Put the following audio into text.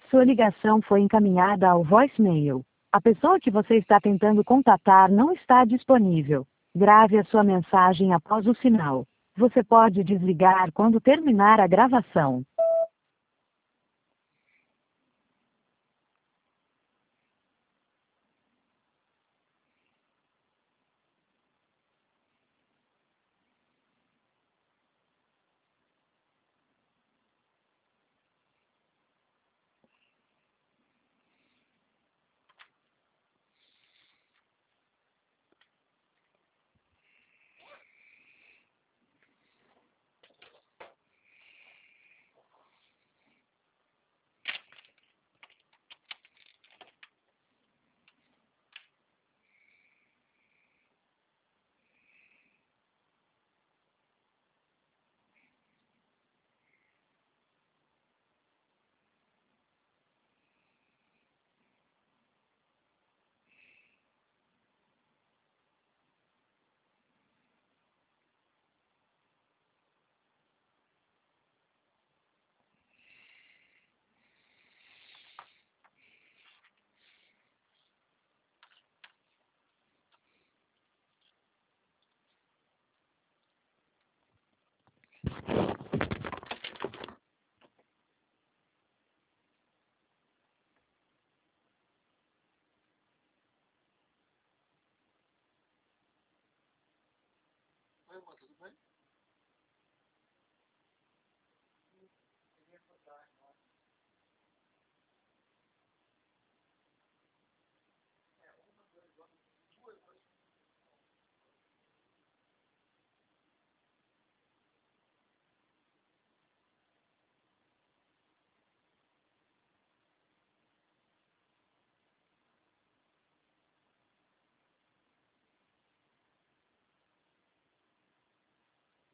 Sua ligação foi encaminhada ao voicemail. A pessoa que você está tentando contatar não está disponível. Grave a sua mensagem após o sinal. Você pode desligar quando terminar a gravação.